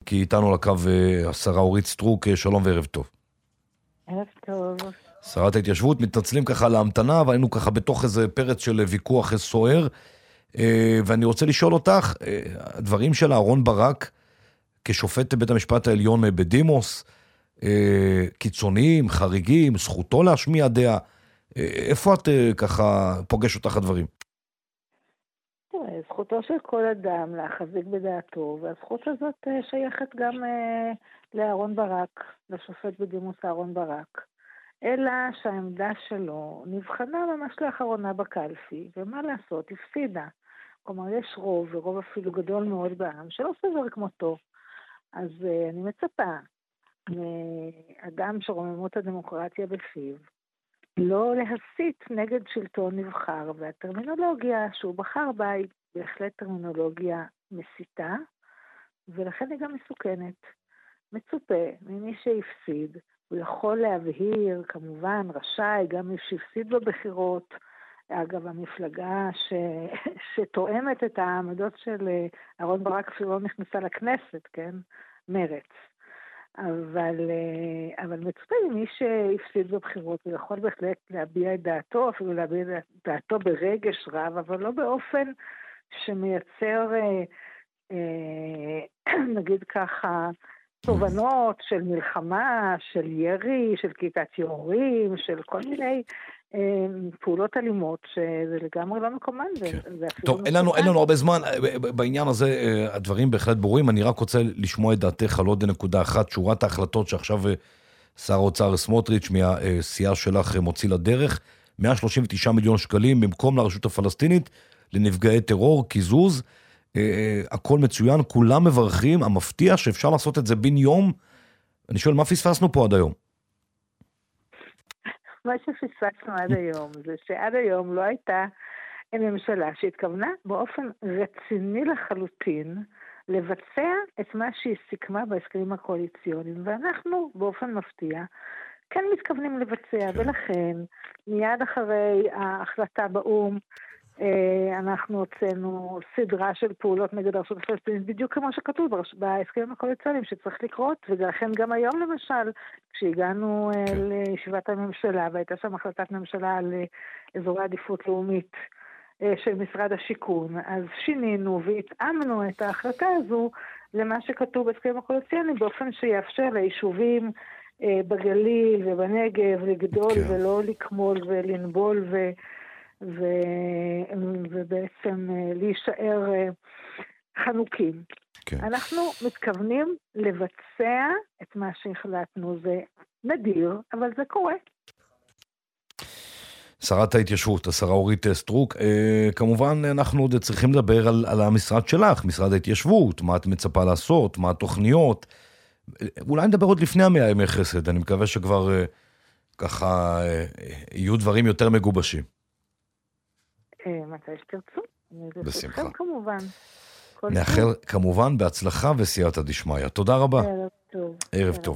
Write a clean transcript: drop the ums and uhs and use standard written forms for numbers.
כי איתנו על הקו השרה אורית סטרוק, שלום וערב טוב. ערב טוב. שרת ההתיישבות, מתנצלים ככה להמתנה, אבל היינו ככה בתוך איזה פרץ של ויכוח סוער, ואני רוצה לשאול אותך, הדברים של אהרון ברק, כשופט בית המשפט העליון בדימוס, קיצוניים, חריגים, זכותו להשמיע דעה, איפה את ככה פוגש אותך הדברים? זכותו של כל אדם להחזיק בדעתו, והזכות הזאת שייכת גם לאהרון ברק, לשופט בדימוס אהרון ברק. אלא שהעמדה שלו נבחנה ממש לאחרונה בקלפי, ומה לעשות, הפסידה. כלומר, יש רוב, ורוב אפילו גדול מאוד בעם, שלא סבר כמותו. אז אני מצפה מאדם שרוממות הדמוקרטיה בפיו, לא להסית נגד שלטון נבחר, והטרמינולוגיה שהוא בחר בה היא בהחלט טרמינולוגיה מסיתה, ולכן היא גם מסוכנת. מצופה ממי שהפסיד, הוא יכול להבהיר, כמובן, רשאי, גם מי שהפסיד בבחירות, אגב, המפלגה שתואמת את העמדות של אהרון ברק אפילו לא נכנסה לכנסת, כן? מרץ. אבל מצופה ממי שהפסיד בבחירות, הוא יכול בהחלט להביע את דעתו, אפילו להביע את דעתו ברגש רב, אבל לא באופן שמייצר, נגיד ככה, תובנות של מלחמה, של ירי, של כיתת יורים, של כל מיני פעולות אלימות, שזה לגמרי לא מקומן. טוב, אין לנו הרבה זמן, בעניין הזה הדברים בהחלט ברורים, אני רק רוצה לשמוע את דעתך על עוד נקודה אחת, שורת ההחלטות שעכשיו שר האוצר סמוטריץ' מהסיעה שלך מוציא לדרך, 139 מיליון שקלים במקום לרשות הפלסטינית, לנפגעי טרור, קיזוז, הכל מצוין, כולם מברכים, המפתיע שאפשר לעשות את זה בין יום. אני שואל, מה פספסנו פה עד היום? מה שפספסנו עד היום זה שעד היום לא הייתה ממשלה שהתכוונה באופן רציני לחלוטין לבצע את מה שהיא סיכמה בהסכמים הקואליציוניים, ואנחנו באופן מפתיע כן מתכוונים לבצע, ולכן מיד אחרי ההחלטה באום אנחנו הוצאנו סדרה של פעולות נגד הרשות הפלסטינית, בדיוק כמו שכתוב בהסכמים הקואליציוניים שצריך לקרות, ולכן גם היום למשל, כשהגענו לישיבת הממשלה, והייתה שם החלטת ממשלה על אזורי עדיפות לאומית של משרד השיכון, אז שינינו והתאמנו את ההחלטה הזו למה שכתוב בהסכמים הקואליציוניים, באופן שיאפשר ליישובים בגליל ובנגב לגדול ולא לקמול ולנבול ובעצם להישאר חנוקים. אנחנו מתכוונים לבצע את מה שהחלטנו, זה נדיר, אבל זה קורה. שרת ההתיישבות, השרה אורית סטרוק, כמובן אנחנו עוד צריכים לדבר על המשרד שלך, משרד ההתיישבות, מה את מצפה לעשות, מה התוכניות, אולי נדבר עוד לפני 100 ימי חסד, אני מקווה שכבר ככה יהיו דברים יותר מגובשים. מתי שתרצו. בשמחה. כמובן. נאחל כמובן בהצלחה וסייעתא דשמיא. תודה רבה. ערב טוב. ערב טוב.